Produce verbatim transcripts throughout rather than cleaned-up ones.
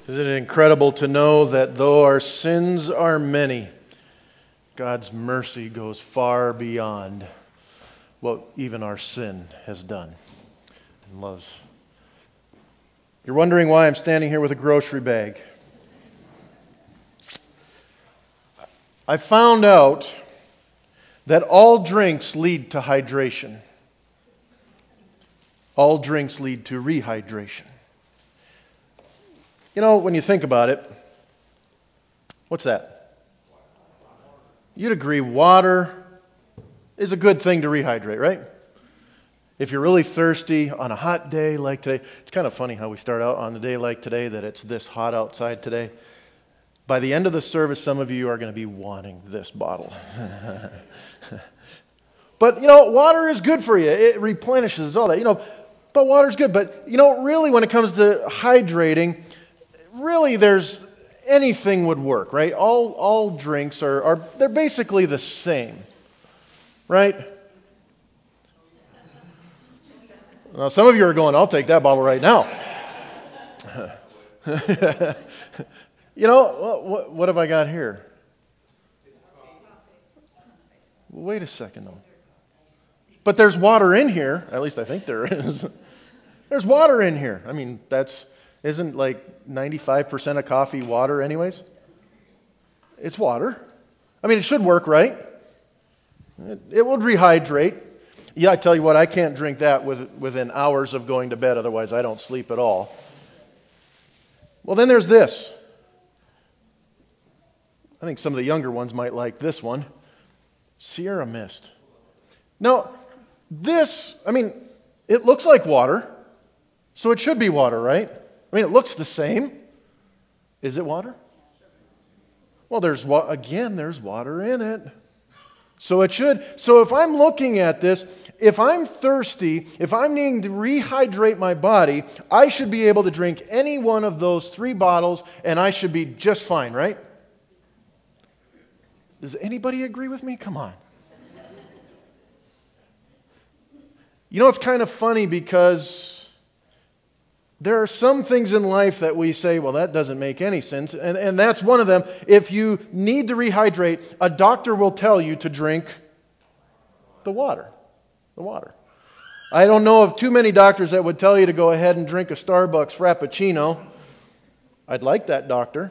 Isn't it incredible to know that though our sins are many, God's mercy goes far beyond what even our sin has done and loves. You're wondering why I'm standing here with a grocery bag. I found out that all drinks lead to hydration. All drinks lead to rehydration. You know, when you think about it, what's that? You'd agree water is a good thing to rehydrate, right? If you're really thirsty on a hot day like today, it's kind of funny how we start out on a day like today that it's this hot outside today. By the end of the service, some of you are going to be wanting this bottle. But, you know, water is good for you. It replenishes all that, you know, but water's good. But, you know, really when it comes to hydrating, really there's anything would work, right? All all drinks are, are they're basically the same, right? Well, some of you are going, I'll take that bottle right now. You know, what, what have I got here? Wait a second, though. But there's water in here. At least I think there is. There's water in here. I mean, that's, isn't like ninety-five percent of coffee water anyways? It's water. I mean, it should work, right? It, it will rehydrate. Yeah, I tell you what, I can't drink that with, within hours of going to bed. Otherwise, I don't sleep at all. Well, then there's this. I think some of the younger ones might like this one. Sierra Mist. Now, this, I mean, it looks like water, so it should be water, right? I mean, it looks the same. Is it water? Well, there's wa- again, there's water in it. So it should. So if I'm looking at this, if I'm thirsty, if I'm needing to rehydrate my body, I should be able to drink any one of those three bottles and I should be just fine, right? Does anybody agree with me? Come on. You know, it's kind of funny because there are some things in life that we say, well, that doesn't make any sense. And, and that's one of them. If you need to rehydrate, a doctor will tell you to drink the water. The water. I don't know of too many doctors that would tell you to go ahead and drink a Starbucks Frappuccino. I'd like that doctor.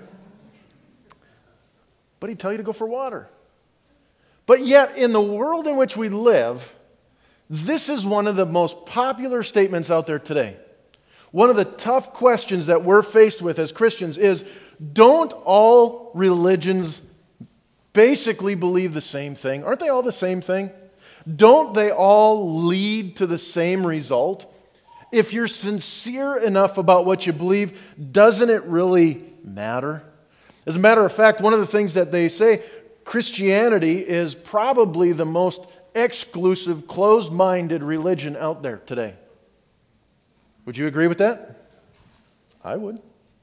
But he'd tell you to go for water. But yet, in the world in which we live, this is one of the most popular statements out there today. One of the tough questions that we're faced with as Christians is, don't all religions basically believe the same thing? Aren't they all the same thing? Don't they all lead to the same result? If you're sincere enough about what you believe, doesn't it really matter? As a matter of fact, one of the things that they say, Christianity is probably the most exclusive, closed-minded religion out there today. Would you agree with that? I would.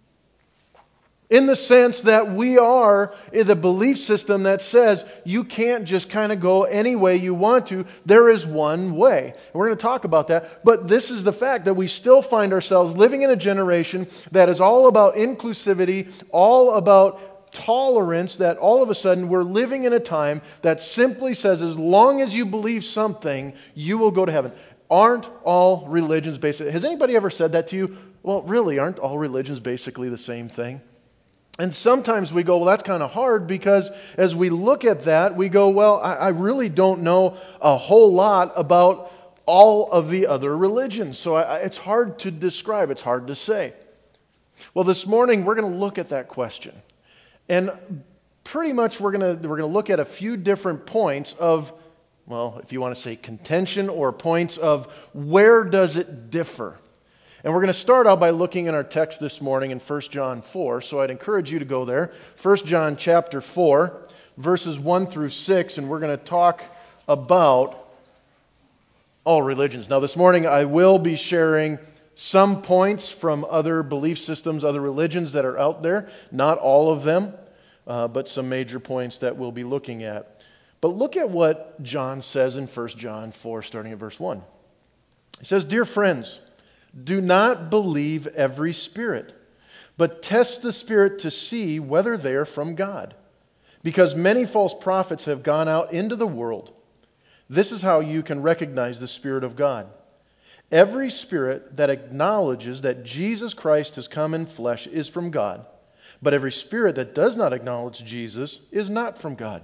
In the sense that we are in the belief system that says you can't just kind of go any way you want to. There is one way. And we're going to talk about that. But this is the fact that we still find ourselves living in a generation that is all about inclusivity, all about tolerance, that all of a sudden we're living in a time that simply says as long as you believe something, you will go to heaven. Aren't all religions basically... Has anybody ever said that to you? Well, really, aren't all religions basically the same thing? And sometimes we go, well, that's kind of hard because as we look at that, we go, well, I, I really don't know a whole lot about all of the other religions. So I, it's hard to describe. It's hard to say. Well, this morning we're going to look at that question. And pretty much we're going to we're going to look at a few different points of, well, if you want to say contention or points of where does it differ. And we're going to start out by looking in our text this morning in First John four. So I'd encourage you to go there. First John chapter four, verses one through six, and we're going to talk about all religions. Now this morning I will be sharing some points from other belief systems, other religions that are out there. Not all of them, uh, but some major points that we'll be looking at. But look at what John says in First John four, starting at verse one. He says, "Dear friends, do not believe every spirit, But test the Spirit to see whether they are from God, because many false prophets have gone out into the world. This is how you can recognize the Spirit of God. Every spirit that acknowledges that Jesus Christ has come in flesh is from God, but every spirit that does not acknowledge Jesus is not from God.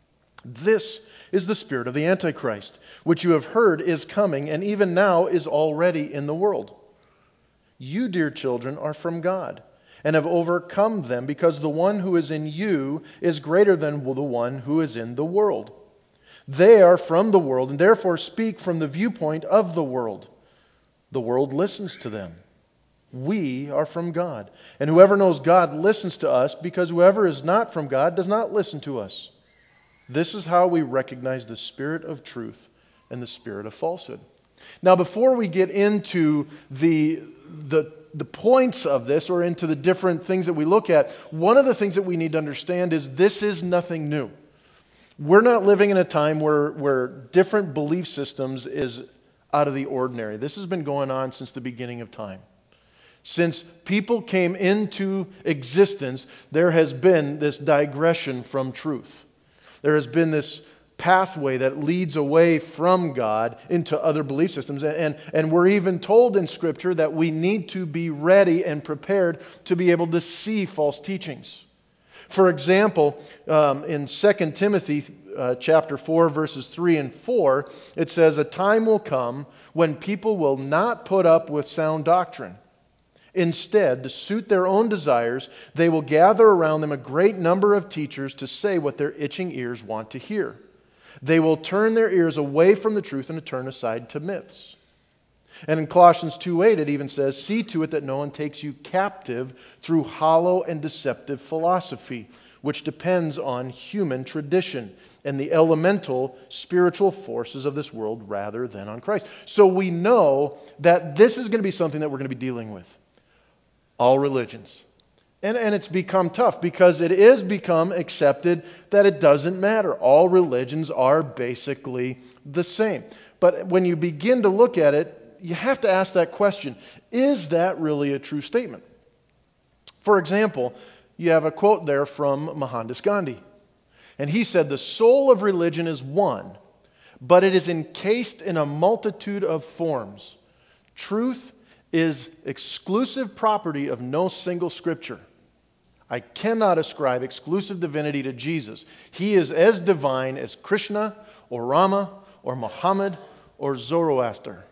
This is the spirit of the Antichrist, which you have heard is coming, and even now is already in the world. You, dear children, are from God, and have overcome them, because the one who is in you is greater than the one who is in the world. They are from the world, and therefore speak from the viewpoint of the world. The world listens to them. We are from God, and whoever knows God listens to us, because whoever is not from God does not listen to us. This is how we recognize the spirit of truth and the spirit of falsehood. Now, before we get into the the the points of this, or into the different things that we look at, one of the things that we need to understand is this is nothing new. We're not living in a time where, where different belief systems is out of the ordinary. This has been going on since the beginning of time. Since people came into existence, there has been this digression from truth. There has been this pathway that leads away from God into other belief systems. And, and we're even told in Scripture that we need to be ready and prepared to be able to see false teachings. For example, um, in Second Timothy uh, chapter four, verses three and four, it says, "A time will come when people will not put up with sound doctrine. Instead, to suit their own desires, they will gather around them a great number of teachers to say what their itching ears want to hear. They will turn their ears away from the truth and to turn aside to myths." And in Colossians two eight, it even says, "See to it that no one takes you captive through hollow and deceptive philosophy, which depends on human tradition and the elemental spiritual forces of this world rather than on Christ." So we know that this is going to be something that we're going to be dealing with. All religions. And, and it's become tough because it is become accepted that it doesn't matter. All religions are basically the same. But when you begin to look at it, you have to ask that question. Is that really a true statement? For example, you have a quote there from Mohandas Gandhi. And he said, "The soul of religion is one, but it is encased in a multitude of forms. Truth is exclusive property of no single scripture. I cannot ascribe exclusive divinity to Jesus. He is as divine as Krishna or Rama or Muhammad or Zoroaster."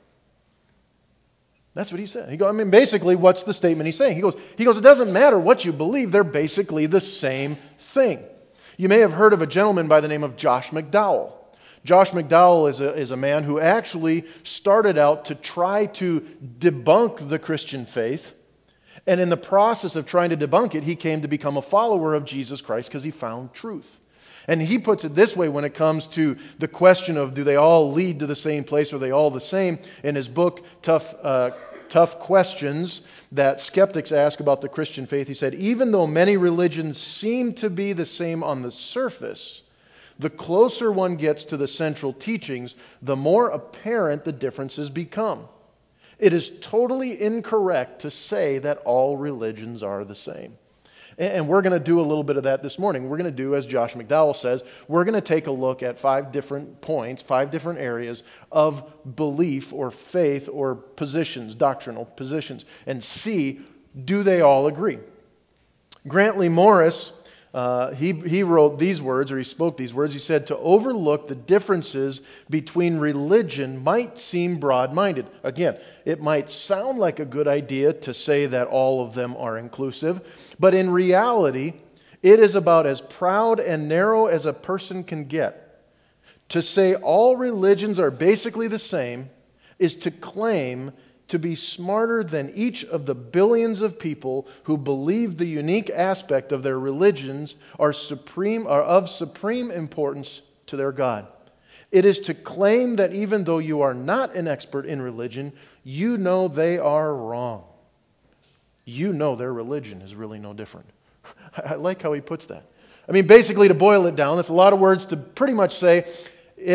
That's what he said. He goes, I mean, basically, what's the statement he's saying? He goes, he goes, it doesn't matter what you believe. They're basically the same thing. You may have heard of a gentleman by the name of Josh McDowell. Josh McDowell is a, is a man who actually started out to try to debunk the Christian faith. And in the process of trying to debunk it, he came to become a follower of Jesus Christ because he found truth. And he puts it this way when it comes to the question of do they all lead to the same place, or are they all the same? In his book, Tough, uh, Tough Questions that skeptics ask about the Christian faith, he said, "Even though many religions seem to be the same on the surface, the closer one gets to the central teachings, the more apparent the differences become. It is totally incorrect to say that all religions are the same." And we're going to do a little bit of that this morning. We're going to do, as Josh McDowell says, we're going to take a look at five different points, five different areas of belief or faith or positions, doctrinal positions, and see, do they all agree? Grantley Morris, Uh, he, he wrote these words, or he spoke these words. He said, "To overlook the differences between religion might seem broad-minded." Again, it might sound like a good idea to say that all of them are inclusive, but in reality, it is about as proud and narrow as a person can get. To say all religions are basically the same is to claim to be smarter than each of the billions of people who believe the unique aspect of their religions are supreme, are of supreme importance to their God. It is to claim that even though you are not an expert in religion, you know they are wrong. You know their religion is really no different. I like how he puts that. I mean, basically, to boil it down, it's a lot of words to pretty much say, if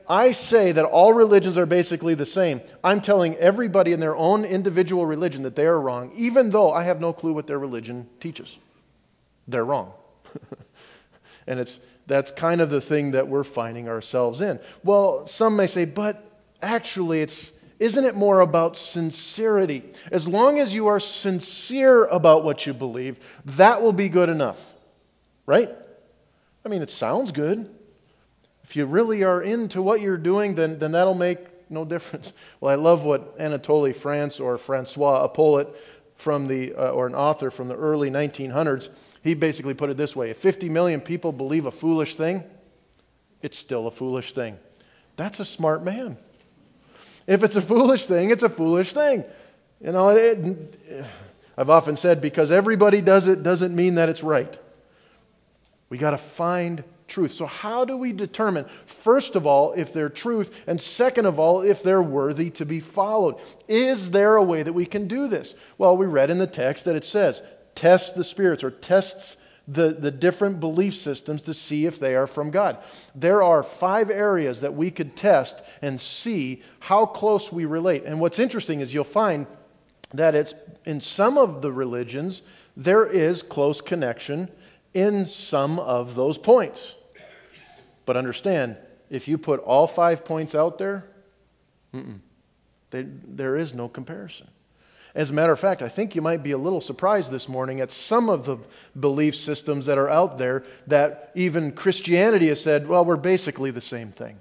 I say that all religions are basically the same, I'm telling everybody in their own individual religion that they are wrong, even though I have no clue what their religion teaches. They're wrong. And it's that's kind of the thing that we're finding ourselves in. Well, some may say, but actually, it's isn't it more about sincerity? As long as you are sincere about what you believe, that will be good enough. Right? I mean, it sounds good. If you really are into what you're doing, then, then that'll make no difference. Well, I love what Anatole France or Francois, a poet from the uh, or an author from the early nineteen hundreds, he basically put it this way: if fifty million people believe a foolish thing, it's still a foolish thing. That's a smart man. If it's a foolish thing, it's a foolish thing. You know, it, I've often said, because everybody does it doesn't mean that it's right. We got to find truth. So how do we determine, first of all, if they're truth, and second of all, if they're worthy to be followed? Is there a way that we can do this? Well, we read in the text that it says, test the spirits, or tests the, the different belief systems to see if they are from God. There are five areas that we could test and see how close we relate. And what's interesting is you'll find that it's in some of the religions, there is close connection in some of those points. But understand, if you put all five points out there, they, there is no comparison. As a matter of fact, I think you might be a little surprised this morning at some of the belief systems that are out there that even Christianity has said, well, we're basically the same thing.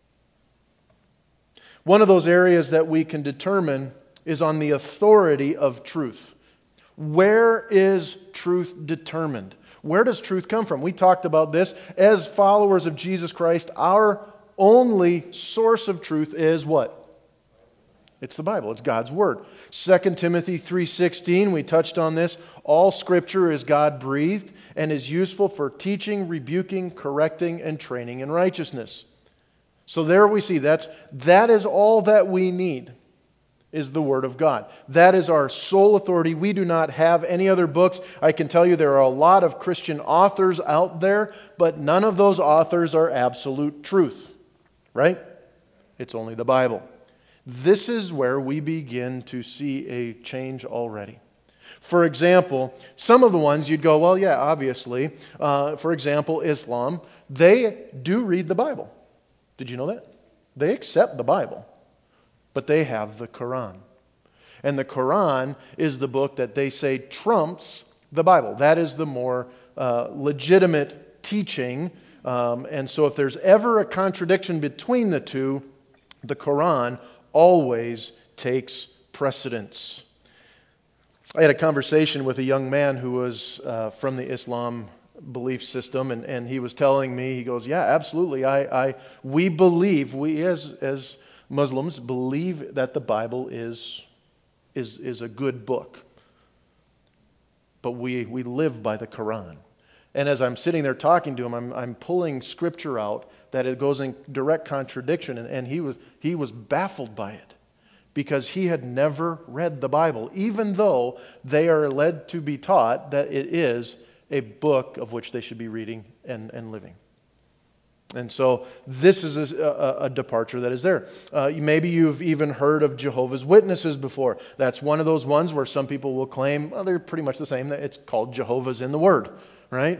One of those areas that we can determine is on the authority of truth. Where is truth determined? Where does truth come from? We talked about this. As followers of Jesus Christ, our only source of truth is what? It's the Bible. It's God's Word. Second Timothy three sixteen, we touched on this. All Scripture is God-breathed and is useful for teaching, rebuking, correcting, and training in righteousness. So there we see that's that is all that we need, is the Word of God. That is our sole authority. We do not have any other books. I can tell you there are a lot of Christian authors out there, but none of those authors are absolute truth. Right? It's only the Bible. This is where we begin to see a change already. For example, some of the ones you'd go, well, yeah, obviously. Uh, for example, Islam, they do read the Bible. Did you know that? They accept the Bible. But they have the Quran. And the Quran is the book that they say trumps the Bible. That is the more uh, legitimate teaching. Um, and so if there's ever a contradiction between the two, the Quran always takes precedence. I had a conversation with a young man who was uh, from the Islam belief system, and, and he was telling me, he goes, yeah, absolutely. I, I we believe, we as as Muslims believe that the Bible is is is a good book. But we we live by the Quran. And as I'm sitting there talking to him, I'm I'm pulling scripture out that it goes in direct contradiction, and, and he was he was baffled by it because he had never read the Bible, even though they are led to be taught that it is a book of which they should be reading and, and living. And so this is a, a, a departure that is there. Uh, maybe you've even heard of Jehovah's Witnesses before. That's one of those ones where some people will claim, well, they're pretty much the same. It's called Jehovah's in the Word, right?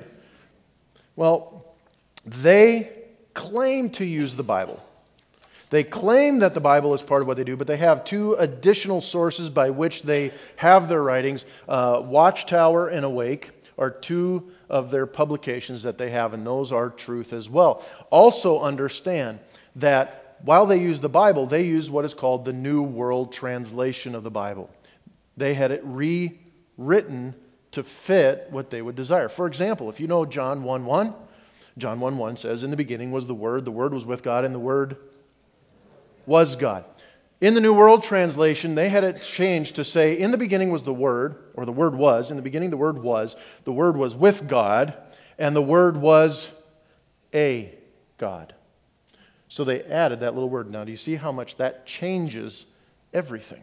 Well, they claim to use the Bible. They claim that the Bible is part of what they do, but they have two additional sources by which they have their writings. Uh, Watchtower and Awake are two of their publications that they have, and those are truth as well. Also understand that while they use the Bible, they use what is called the New World Translation of the Bible. They had it rewritten to fit what they would desire. For example, if you know John one one, John one one says, in the beginning was the Word, the Word was with God, and the Word was God. In the New World Translation, they had it changed to say, in the beginning was the Word, or the Word was, in the beginning the Word was, the Word was with God, and the Word was a God. So they added that little word. Now, do you see how much that changes everything?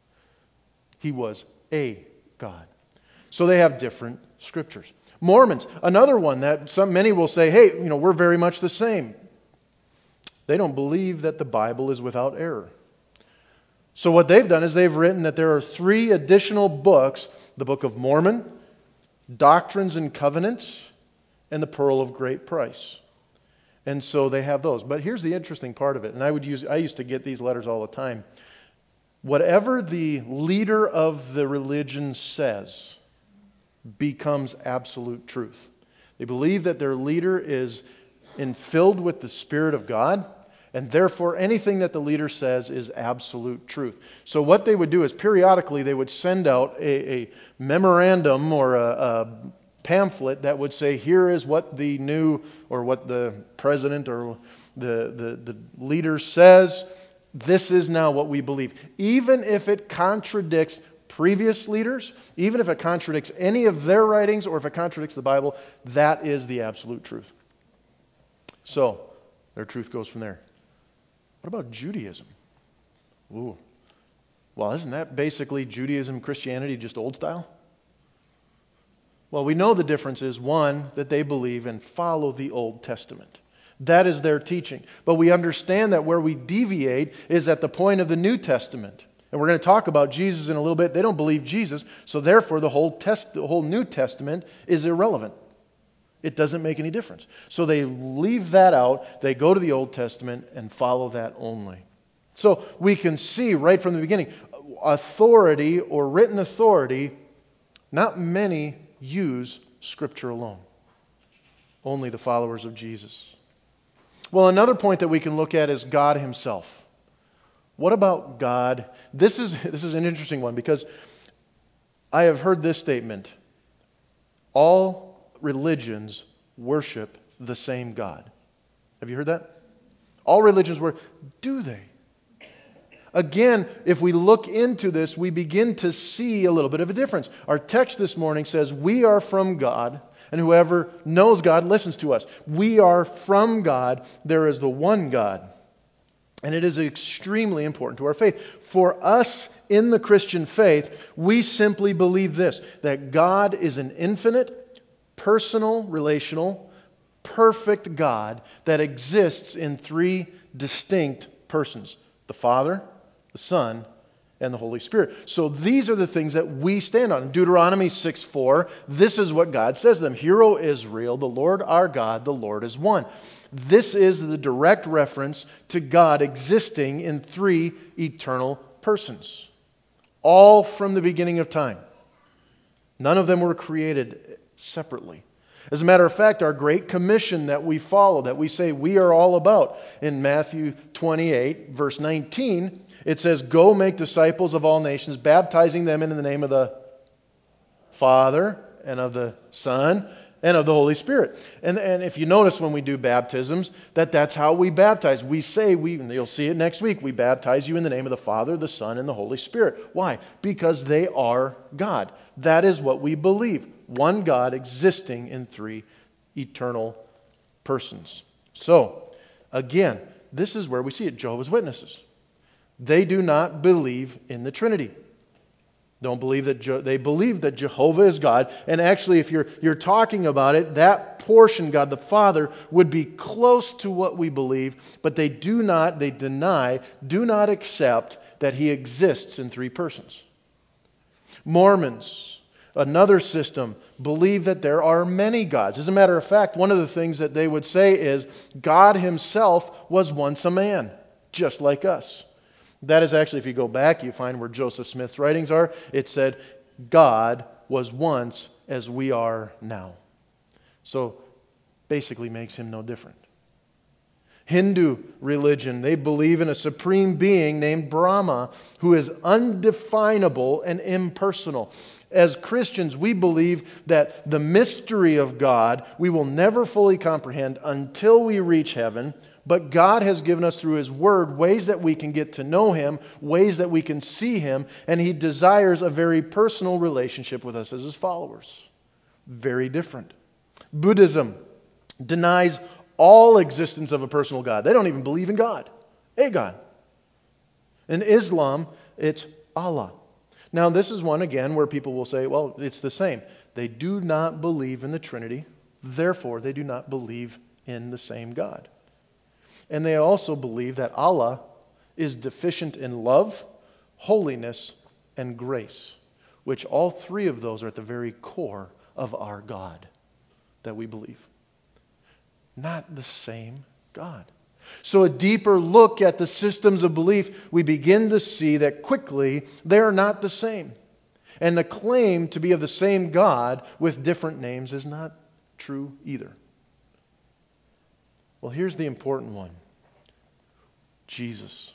He was a God. So they have different scriptures. Mormons, another one that some many will say, hey, you know, we're very much the same. They don't believe that the Bible is without error. So what they've done is they've written that there are three additional books: the Book of Mormon, Doctrines and Covenants, and the Pearl of Great Price. And so they have those. But here's the interesting part of it, and I would use I used to get these letters all the time. Whatever the leader of the religion says becomes absolute truth. They believe that their leader is infilled with the Spirit of God, and therefore anything that the leader says is absolute truth. So what they would do is periodically they would send out a, a memorandum or a, a pamphlet that would say, here is what the new, or what the president or the, the, the leader says. This is now what we believe. Even if it contradicts previous leaders, even if it contradicts any of their writings, or if it contradicts the Bible, that is the absolute truth. So, their truth goes from there. What about Judaism? Ooh. Well, isn't that basically Judaism, Christianity, just old style? Well, we know the difference is, one, that they believe and follow the Old Testament. That is their teaching. But we understand that where we deviate is at the point of the New Testament. And we're going to talk about Jesus in a little bit. They don't believe Jesus, so therefore the whole test, the whole New Testament is irrelevant. It doesn't make any difference. So they leave that out. They go to the Old Testament and follow that only. So we can see right from the beginning, authority or written authority, not many use Scripture alone. Only the followers of Jesus. Well, another point that we can look at is God Himself. What about God? This is this is an interesting one, because I have heard this statement: all religions worship the same God. Have you heard that? All religions worship. Do they? Again, if we look into this, we begin to see a little bit of a difference. Our text this morning says, we are from God, and whoever knows God listens to us. We are from God. There is the one God. And it is extremely important to our faith. For us in the Christian faith, we simply believe this: that God is an infinite, personal, relational, perfect God that exists in three distinct persons: the Father, the Son, and the Holy Spirit. So these are the things that we stand on. In Deuteronomy six four, this is what God says to them: Hear, O Israel, the Lord our God, the Lord is one. This is the direct reference to God existing in three eternal persons, all from the beginning of time. None of them were created separately. As a matter of fact, our great commission that we follow, that we say we are all about, in Matthew twenty-eight, verse nineteen, it says, Go make disciples of all nations, baptizing them in the name of the Father and of the Son and of the Holy Spirit. And, and if you notice when we do baptisms, that that's how we baptize. We say, we, and you'll see it next week, we baptize you in the name of the Father, the Son, and the Holy Spirit. Why? Because they are God. That is what we believe. One God existing in three eternal persons. So, again, this is where we see it. Jehovah's Witnesses. They do not believe in the Trinity. Don't believe that Je- they believe that Jehovah is God. And actually, if you're you're talking about it, that portion, God the Father, would be close to what we believe, but they do not, they deny, do not accept that He exists in three persons. Mormons, another system, believe that there are many gods. As a matter of fact, one of the things that they would say is God Himself was once a man, just like us. That is actually, if you go back, you find where Joseph Smith's writings are. It said, God was once as we are now. So, basically makes Him no different. Hindu religion, they believe in a supreme being named Brahma, who is undefinable and impersonal. As Christians, we believe that the mystery of God we will never fully comprehend until we reach heaven. But God has given us through His Word ways that we can get to know Him, ways that we can see Him, and He desires a very personal relationship with us as His followers. Very different. Buddhism denies all existence of a personal God. They don't even believe in God. A God. In Islam, it's Allah. Now, this is one, again, where people will say, well, it's the same. They do not believe in the Trinity. Therefore, they do not believe in the same God. And they also believe that Allah is deficient in love, holiness, and grace, which all three of those are at the very core of our God that we believe. Not the same God. So a deeper look at the systems of belief, we begin to see that quickly they are not the same. And the claim to be of the same God with different names is not true either. Well, here's the important one. Jesus.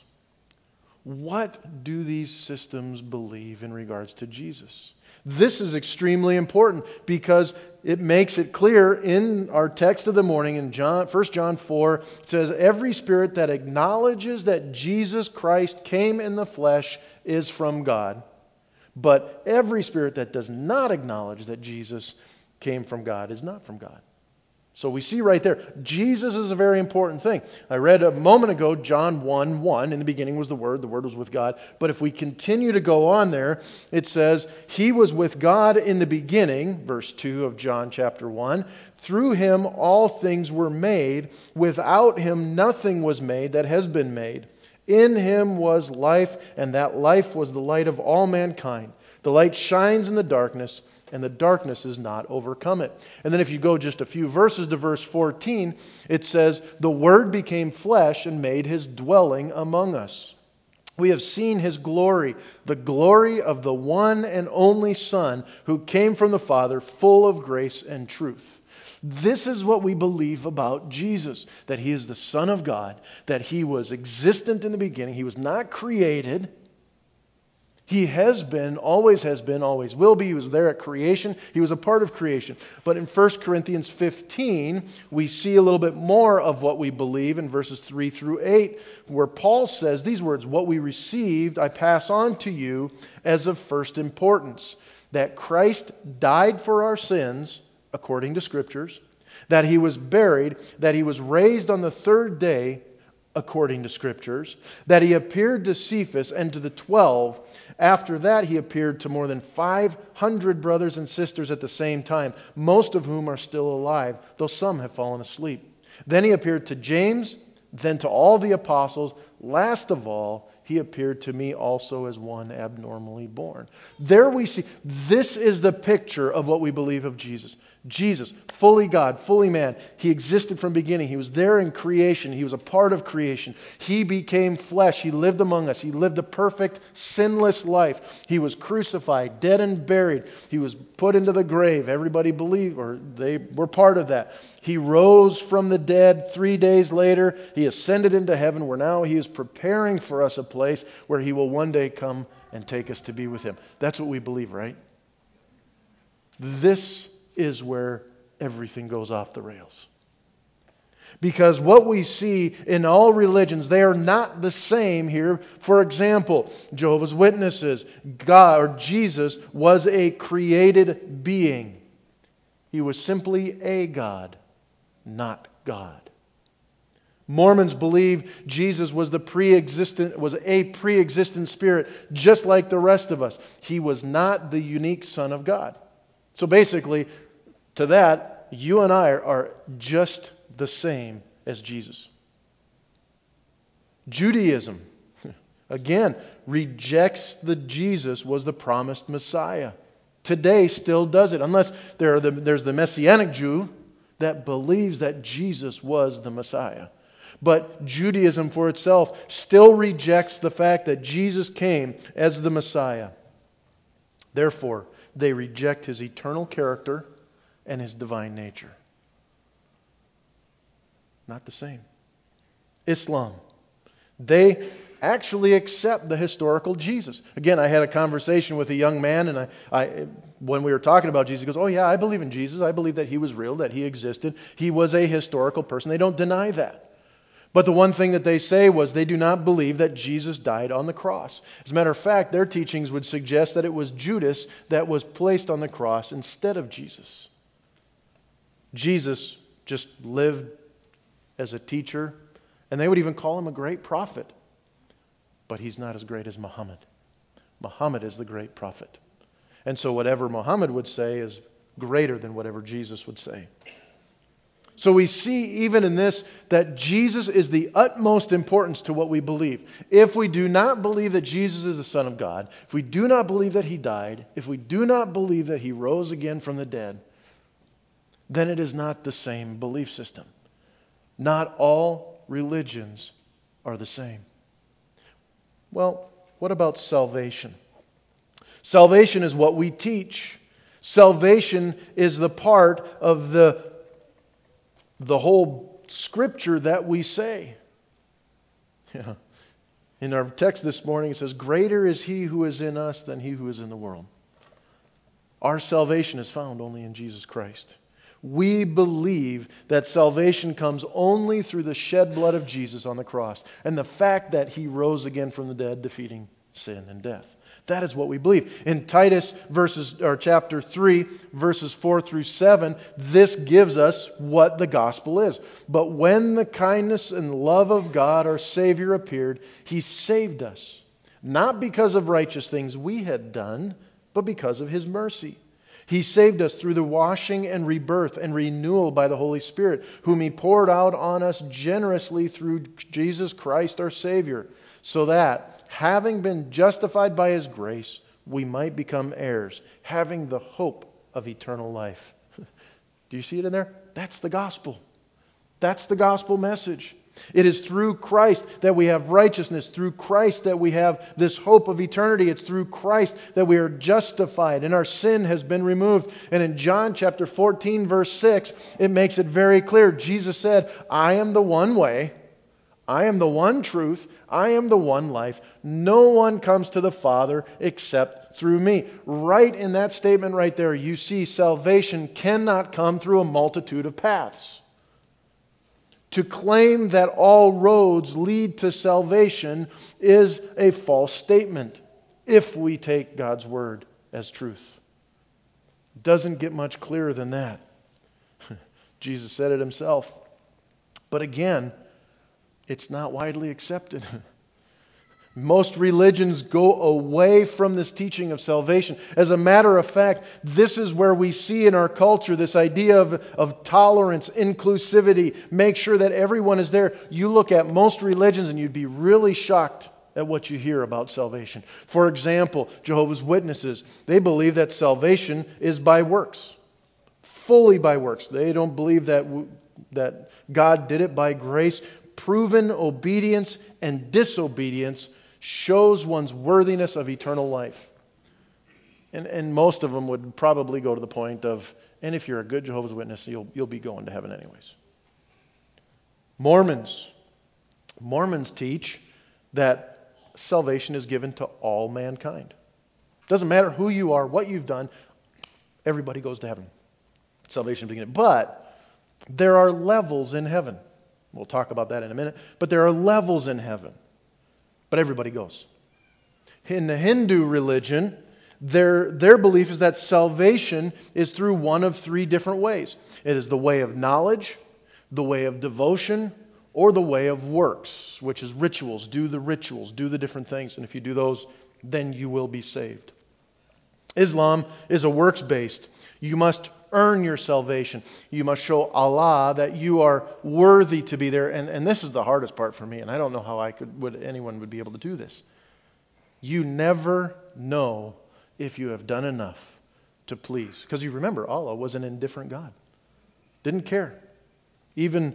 What do these systems believe in regards to Jesus? This is extremely important because it makes it clear in our text of the morning in John, First John four. It says, every spirit that acknowledges that Jesus Christ came in the flesh is from God. But every spirit that does not acknowledge that Jesus came from God is not from God. So we see right there, Jesus is a very important thing. I read a moment ago, John one one, in the beginning was the Word, the Word was with God. But if we continue to go on there, it says, He was with God in the beginning, verse two of John chapter one. Through Him all things were made. Without Him nothing was made that has been made. In Him was life, and that life was the light of all mankind. The light shines in the darkness, and the darkness has not overcome it. And then if you go just a few verses to verse fourteen, it says, the Word became flesh and made His dwelling among us. We have seen His glory, the glory of the one and only Son who came from the Father, full of grace and truth. This is what we believe about Jesus, that He is the Son of God, that He was existent in the beginning. He was not created. He has been, always has been, always will be. He was there at creation. He was a part of creation. But in First Corinthians fifteen, we see a little bit more of what we believe in verses three through eight, where Paul says these words, what we received I pass on to you as of first importance, that Christ died for our sins, according to Scriptures, that He was buried, that He was raised on the third day, according to Scriptures, that He appeared to Cephas and to the twelve. After that, He appeared to more than five hundred brothers and sisters at the same time, most of whom are still alive, though some have fallen asleep. Then He appeared to James, then to all the apostles. Last of all, He appeared to me also as one abnormally born. There we see, this is the picture of what we believe of Jesus. Jesus, fully God, fully man. He existed from beginning. He was there in creation. He was a part of creation. He became flesh. He lived among us. He lived a perfect, sinless life. He was crucified, dead and buried. He was put into the grave. Everybody believed, or they were part of that. He rose from the dead three days later. He ascended into heaven, where now He is preparing for us a place where He will one day come and take us to be with Him. That's what we believe, right? This is where everything goes off the rails. Because what we see in all religions, they are not the same here. For example, Jehovah's Witnesses, God or Jesus was a created being. He was simply a God, not God. Mormons believe Jesus was the pre-existent, was a pre-existent spirit, just like the rest of us. He was not the unique Son of God. So basically, to that, you and I are just the same as Jesus. Judaism, again, rejects that Jesus was the promised Messiah. Today still does it, unless there are the, there's the Messianic Jew that believes that Jesus was the Messiah. But Judaism for itself still rejects the fact that Jesus came as the Messiah. Therefore, they reject His eternal character and His divine nature. Not the same. Islam. They actually accept the historical Jesus. Again, I had a conversation with a young man, and I, I, when we were talking about Jesus, he goes, oh yeah, I believe in Jesus. I believe that He was real, that He existed. He was a historical person. They don't deny that. But the one thing that they say was they do not believe that Jesus died on the cross. As a matter of fact, their teachings would suggest that it was Judas that was placed on the cross instead of Jesus. Jesus just lived as a teacher, and they would even call Him a great prophet. But He's not as great as Muhammad. Muhammad is the great prophet. And so whatever Muhammad would say is greater than whatever Jesus would say. So we see even in this that Jesus is the utmost importance to what we believe. If we do not believe that Jesus is the Son of God, if we do not believe that He died, if we do not believe that He rose again from the dead, then it is not the same belief system. Not all religions are the same. Well, what about salvation? Salvation is what we teach. Salvation is the part of the The whole Scripture that we say. Yeah. In our text this morning it says, greater is He who is in us than he who is in the world. Our salvation is found only in Jesus Christ. We believe that salvation comes only through the shed blood of Jesus on the cross and the fact that He rose again from the dead, defeating sin and death. That is what we believe. In Titus verses or chapter three, verses four through seven, this gives us what the gospel is. But when the kindness and love of God, our Savior, appeared, He saved us, not because of righteous things we had done, but because of His mercy. He saved us through the washing and rebirth and renewal by the Holy Spirit, whom He poured out on us generously through Jesus Christ our Savior, so that, having been justified by His grace, we might become heirs, having the hope of eternal life. Do you see it in there? That's the gospel. That's the gospel message. It is through Christ that we have righteousness. Through Christ that we have this hope of eternity. It's through Christ that we are justified and our sin has been removed. And in John chapter fourteen, verse six, it makes it very clear. Jesus said, I am the one way. I am the one truth. I am the one life. No one comes to the Father except through me. Right in that statement right there, you see salvation cannot come through a multitude of paths. To claim that all roads lead to salvation is a false statement if we take God's word as truth. It doesn't get much clearer than that. Jesus said it Himself. But again, it's not widely accepted. Most religions go away from this teaching of salvation. As a matter of fact, this is where we see in our culture this idea of, of tolerance, inclusivity, make sure that everyone is there. You look at most religions and you'd be really shocked at what you hear about salvation. For example, Jehovah's Witnesses, they believe that salvation is by works. Fully by works. They don't believe that, that God did it by grace. Proven obedience and disobedience shows one's worthiness of eternal life. And, and most of them would probably go to the point of, and if you're a good Jehovah's Witness, you'll, you'll be going to heaven anyways. Mormons. Mormons teach that salvation is given to all mankind. Doesn't matter who you are, what you've done, everybody goes to heaven. Salvation is given. But there are levels in heaven. We'll talk about that in a minute. But there are levels in heaven. But everybody goes. In the Hindu religion, their, their belief is that salvation is through one of three different ways. It is the way of knowledge, the way of devotion, or the way of works, which is rituals. Do the rituals, do the different things. And if you do those, then you will be saved. Islam is a works-based. You must earn your salvation. You must show Allah that you are worthy to be there. And, and this is the hardest part for me, and I don't know how I could would anyone would be able to do this. You never know if you have done enough to please. Because you remember, Allah was an indifferent God. Didn't care. Even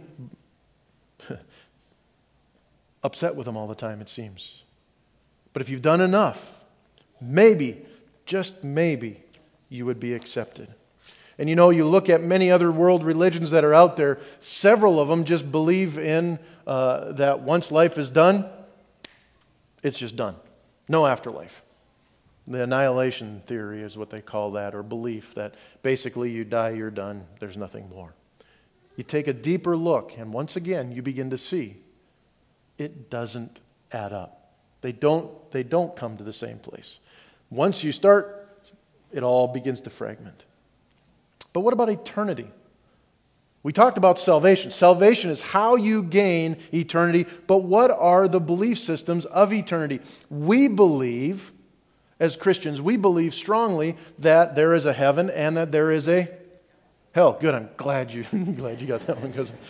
upset with Him all the time, it seems. But if you've done enough, maybe, just maybe, you would be accepted. And you know, you look at many other world religions that are out there, several of them just believe in uh, that once life is done, it's just done. No afterlife. The annihilation theory is what they call that, or belief that basically you die, you're done, there's nothing more. You take a deeper look, and once again, you begin to see it doesn't add up. They don't, they don't come to the same place. Once you start, it all begins to fragment. But what about eternity? We talked about salvation. Salvation is how you gain eternity, but what are the belief systems of eternity? We believe, as Christians, we believe strongly that there is a heaven and that there is a hell. Good, I'm glad you glad you got that one, because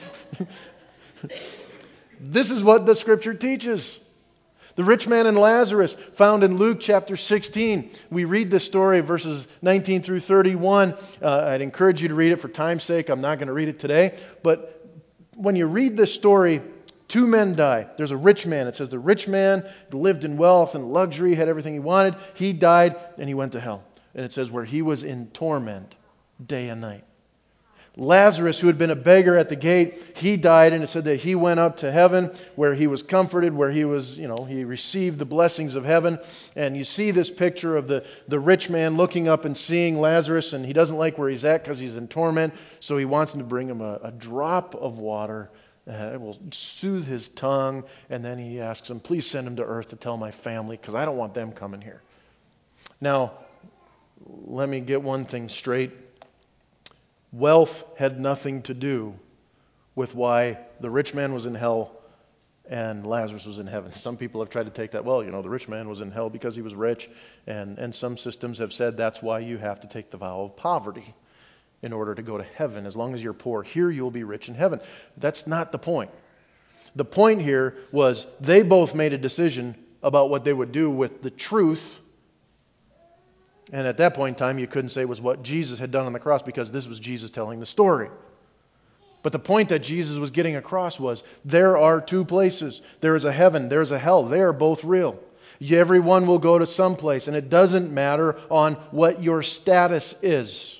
this is what the Scripture teaches. The rich man and Lazarus, found in Luke chapter sixteen. We read this story, verses nineteen through thirty-one. Uh, I'd encourage you to read it for time's sake. I'm not going to read it today. But when you read this story, two men die. There's a rich man. It says the rich man lived in wealth and luxury, had everything he wanted. He died and he went to hell. And it says where he was in torment day and night. Lazarus, who had been a beggar at the gate, he died, and it said that he went up to heaven where he was comforted, where he was, you know, he received the blessings of heaven. And you see this picture of the, the rich man looking up and seeing Lazarus, and he doesn't like where he's at because he's in torment, so he wants him to bring him a, a drop of water. Uh, it will soothe his tongue, and then he asks him, please send him to earth to tell my family, because I don't want them coming here. Now, let me get one thing straight. Wealth had nothing to do with why the rich man was in hell and Lazarus was in heaven. Some people have tried to take that, well, you know, the rich man was in hell because he was rich, and, and some systems have said that's why you have to take the vow of poverty in order to go to heaven. As long as you're poor here, you'll be rich in heaven. That's not the point. The point here was they both made a decision about what they would do with the truth. And at that point in time, you couldn't say it was what Jesus had done on the cross, because this was Jesus telling the story. But the point that Jesus was getting across was there are two places. There is a heaven, there is a hell. They are both real. Everyone will go to some place, and it doesn't matter on what your status is.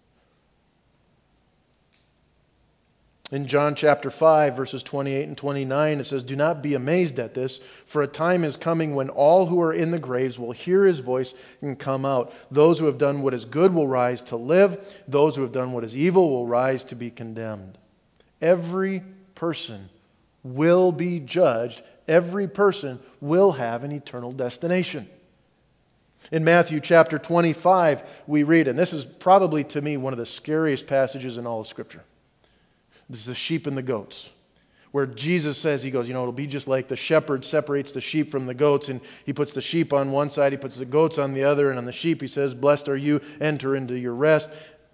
In John chapter five, verses twenty-eight and twenty-nine, it says, do not be amazed at this, for a time is coming when all who are in the graves will hear his voice and come out. Those who have done what is good will rise to live. Those who have done what is evil will rise to be condemned. Every person will be judged. Every person will have an eternal destination. In Matthew chapter twenty-five, we read, and this is probably to me one of the scariest passages in all of Scripture. This is the sheep and the goats, where Jesus says, he goes, you know, it'll be just like the shepherd separates the sheep from the goats, and he puts the sheep on one side, he puts the goats on the other, and on the sheep he says, blessed are you, enter into your rest.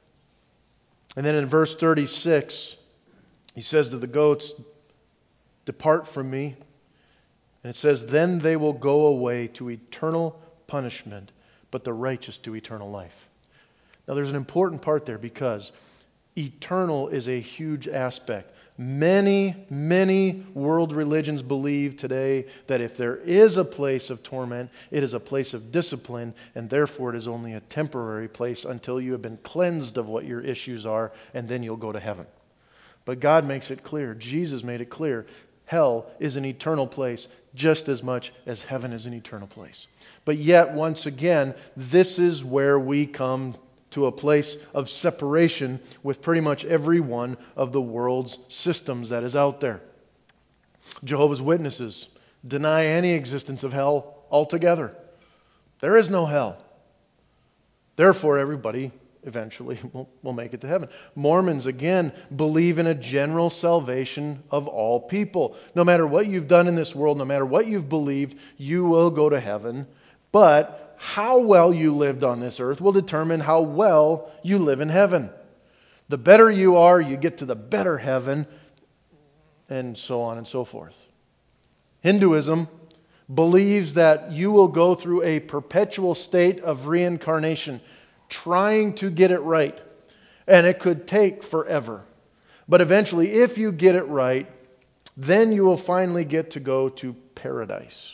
And then in verse thirty-six, he says to the goats, depart from me. And it says, then they will go away to eternal punishment, but the righteous to eternal life. Now there's an important part there, because eternal is a huge aspect. Many, many world religions believe today that if there is a place of torment, it is a place of discipline, and therefore it is only a temporary place until you have been cleansed of what your issues are, and then you'll go to heaven. But God makes it clear. Jesus made it clear. Hell is an eternal place just as much as heaven is an eternal place. But yet, once again, this is where we come to a place of separation with pretty much every one of the world's systems that is out there. Jehovah's Witnesses deny any existence of hell altogether. There is no hell. Therefore, everybody eventually will, will make it to heaven. Mormons, again, believe in a general salvation of all people. No matter what you've done in this world, no matter what you've believed, you will go to heaven. But how well you lived on this earth will determine how well you live in heaven. The better you are, you get to the better heaven, and so on and so forth. Hinduism believes that you will go through a perpetual state of reincarnation, trying to get it right. And it could take forever. But eventually, if you get it right, then you will finally get to go to paradise,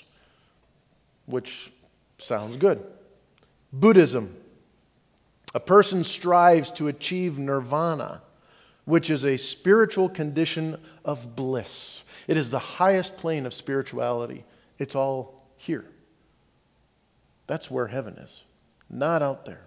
which sounds good. Buddhism. A person strives to achieve nirvana, which is a spiritual condition of bliss. It is the highest plane of spirituality. It's all here. That's where heaven is, not out there.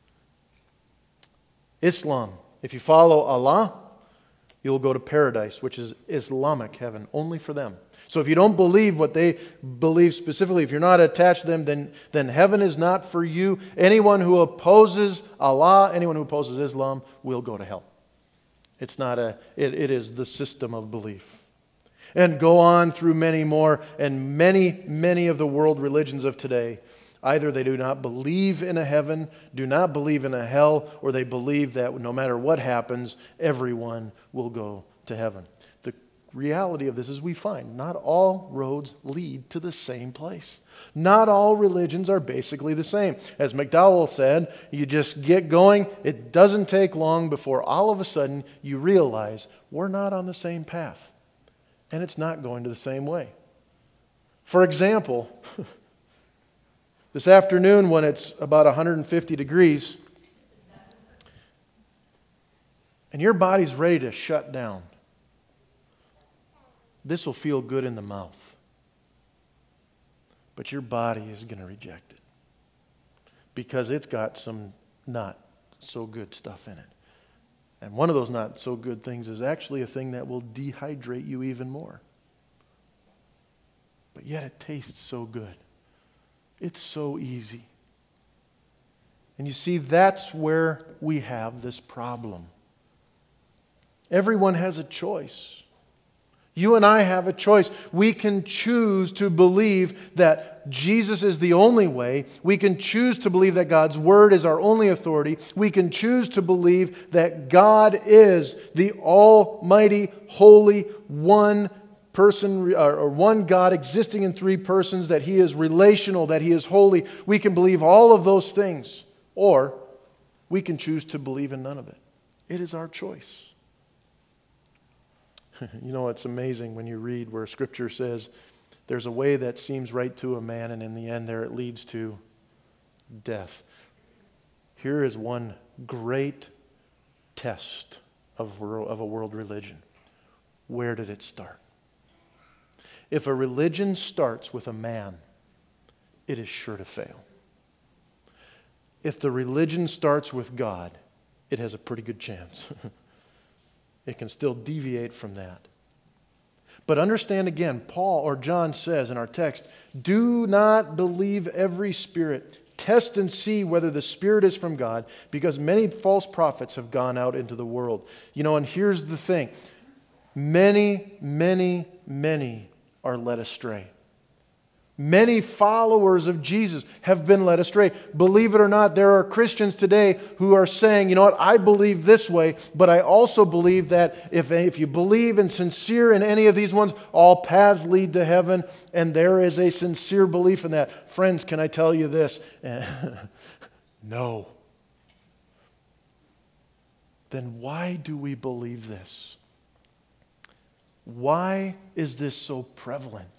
Islam. If you follow Allah, you'll go to paradise, which is Islamic heaven, only for them. So if you don't believe what they believe specifically, if you're not attached to them, then, then heaven is not for you. Anyone who opposes Allah, anyone who opposes Islam, will go to hell. It's not a, it, it is the system of belief. And go on through many more, and many, many of the world religions of today Either they do not believe in a heaven, do not believe in a hell, or they believe that no matter what happens, everyone will go to heaven. The reality of this is we find not all roads lead to the same place. Not all religions are basically the same. As McDowell said, you just get going. It doesn't take long before all of a sudden you realize we're not on the same path. And it's not going to the same way. For example, this afternoon when it's about one hundred fifty degrees and your body's ready to shut down, this will feel good in the mouth. But your body is going to reject it because it's got some not so good stuff in it. And one of those not so good things is actually a thing that will dehydrate you even more. But yet it tastes so good. It's so easy. And you see, that's where we have this problem. Everyone has a choice. You and I have a choice. We can choose to believe that Jesus is the only way. We can choose to believe that God's Word is our only authority. We can choose to believe that God is the almighty, holy, one person, or one God existing in three persons, that He is relational, that He is holy. We can believe all of those things. Or we can choose to believe in none of it. It is our choice. You know, it's amazing when you read where Scripture says there's a way that seems right to a man, and in the end there it leads to death. Here is one great test of, of a world religion. Where did it start? If a religion starts with a man, it is sure to fail. If the religion starts with God, it has a pretty good chance. It can still deviate from that. But understand again, Paul or John says in our text, do not believe every spirit. Test and see whether the Spirit is from God, because many false prophets have gone out into the world. You know, and here's the thing. Many, many, many are led astray. Many followers of Jesus have been led astray. Believe it or not, there are Christians today who are saying, you know what, I believe this way, but I also believe that if, if you believe and sincere in any of these ones, all paths lead to heaven, and there is a sincere belief in that. Friends, can I tell you this? No. Then why do we believe this? Why is this so prevalent?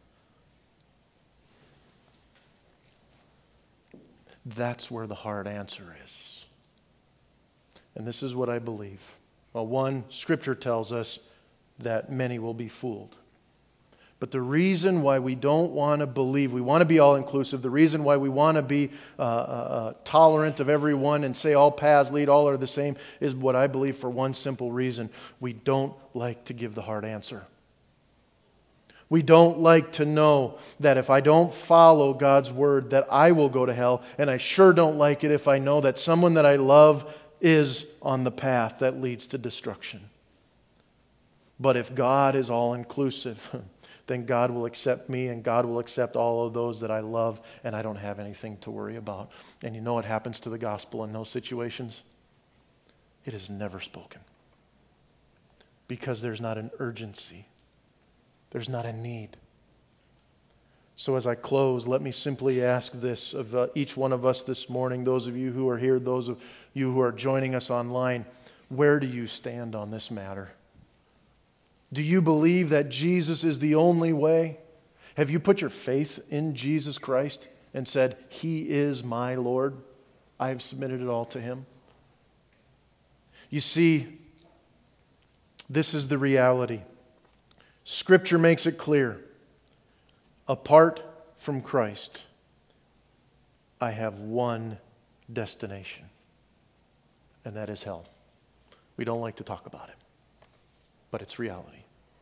That's where the hard answer is. And this is what I believe. Well, one, Scripture tells us that many will be fooled. But the reason why we don't want to believe, we want to be all-inclusive, the reason why we want to be uh, uh, tolerant of everyone and say all paths lead, all are the same, is what I believe for one simple reason. We don't like to give the hard answer. We don't like to know that if I don't follow God's Word that I will go to hell, and I sure don't like it if I know that someone that I love is on the path that leads to destruction. But if God is all-inclusive, then God will accept me and God will accept all of those that I love, and I don't have anything to worry about. And you know what happens to the gospel in those situations? It is never spoken. Because there's not an urgency. There's not a need. So as I close, let me simply ask this of uh, each one of us this morning, those of you who are here, those of you who are joining us online, where do you stand on this matter? Do you believe that Jesus is the only way? Have you put your faith in Jesus Christ and said, He is my Lord? I have submitted it all to Him. You see, this is the reality. Scripture makes it clear. Apart from Christ, I have one destination, and that is hell. We don't like to talk about it, but it's reality.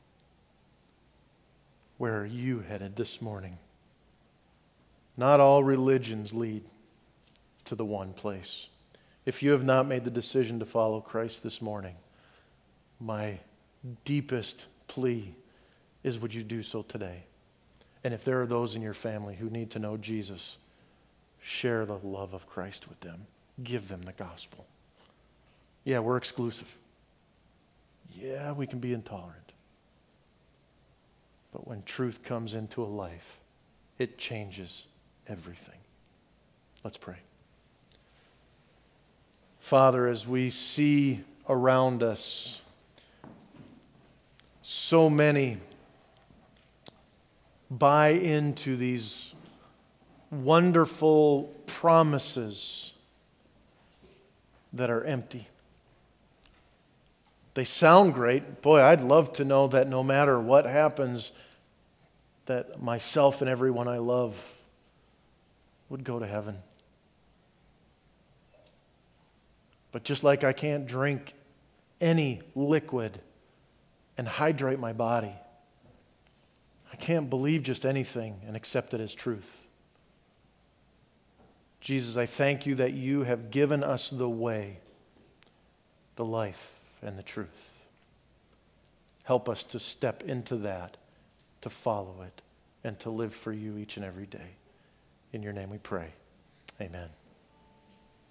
Where are you headed this morning? Not all religions lead to the one place. If you have not made the decision to follow Christ this morning, my deepest plea is, would you do so today? And if there are those in your family who need to know Jesus, share the love of Christ with them. Give them the gospel. Yeah, we're exclusive. Yeah, we can be intolerant. But when truth comes into a life, it changes everything. Let's pray. Father, as we see around us so many buy into these wonderful promises that are empty. They sound great. Boy, I'd love to know that no matter what happens, that myself and everyone I love would go to heaven. But just like I can't drink any liquid and hydrate my body, I can't believe just anything and accept it as truth. Jesus, I thank you that you have given us the way, the life, and the truth. Help us to step into that, to follow it, and to live for you each and every day. In your name we pray. Amen.